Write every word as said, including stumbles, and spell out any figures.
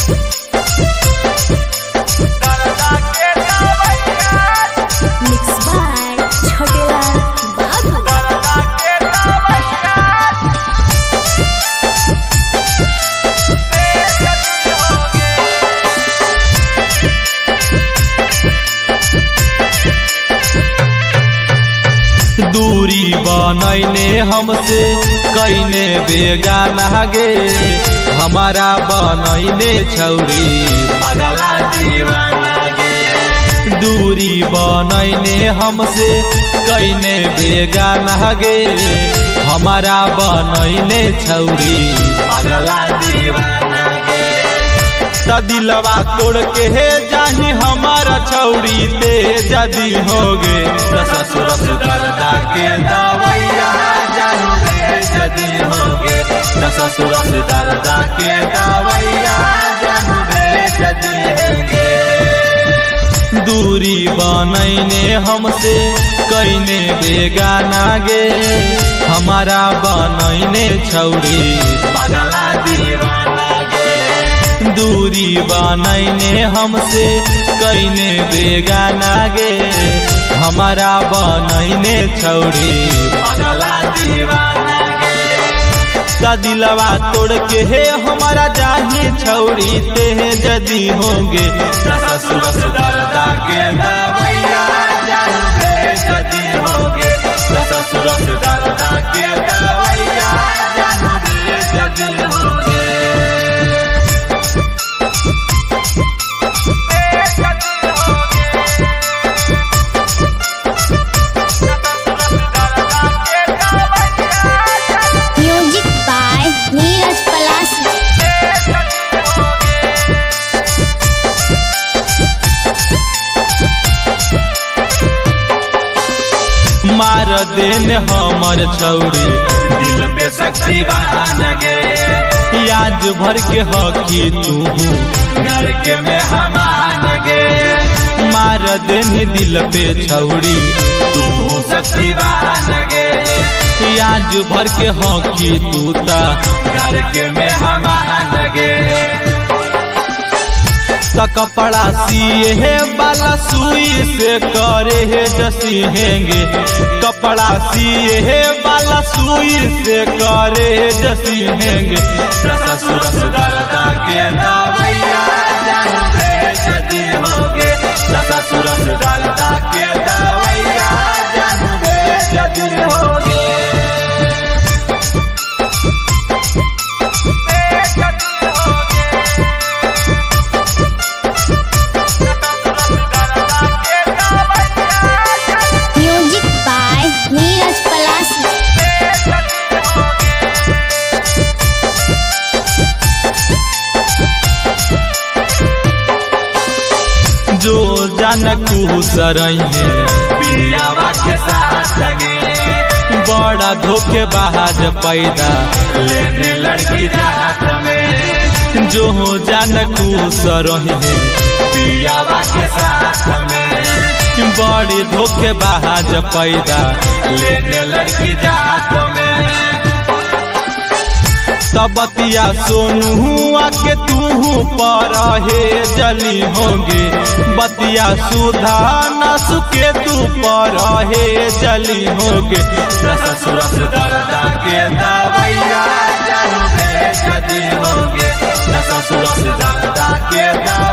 दूरी बनैने हमसे कैने बेगाना गे हमारा बनैने छौरी पगला दीवाना गे। दूरी बनैने हमसे कैने बेगाना गे हमारा बनैने छौरी पगला दीवाना गे। दिलवा तोड़ के हे जाही हमारा छौरी ते जदी होगे ससुर सुदरदा के दवैया जाही ते जदी होगे ससुर सुदरदा के दवैया जाही ते जदी होगे। दूरी बनैने हमसे कैने बेगाना गे हमारा बनैने छौरी पगला दीवाना गे। दूरी बनैने हमसे कैने बेगाना गे हमारा बनैने छौरी पगला दीवाना गे। दिलवा तोड़ के हे हमारा जाही छौरी ते जदी होगे ससुर सुदरदा के दवैया जाही ते जदी होगे ससुर सुदरदा के दवैया जाही ते जदी होगे। मार देन हमर छौरी दिल पे शक्ति बहान गे याद भर के हकी तू घर के में हमान गे। मार देन दिल पे छौरी तू शक्ति बहान गे याद भर के हकी तू ता घर के में हमान गे। कपड़ा सिए है बाला सुई से करे है जसी हैंगे कपड़ा सिए है बाला सुई से करे है जसी हैंगे ससुर सुदरदा के दवैया जाही ते जदी होगे ससुर सुदरदा के दवैया जाही ते जदी होगे। जो जान कुसरई है पियावा के साथ लगे बड़ा धोखे बाज पैदा लेने लड़की रात में। जो जान कुसरई है पियावा के साथ में बड़ी धोखे बाज पैदा लेने लड़की रात में। बतिया सोनू आके तू पर हे जली होगे बतिया सुधा न सुके तू पर हे जली होगे ससुर सुदरदा के दवैया जाही ते जदी होगे ससुर सुदरदा के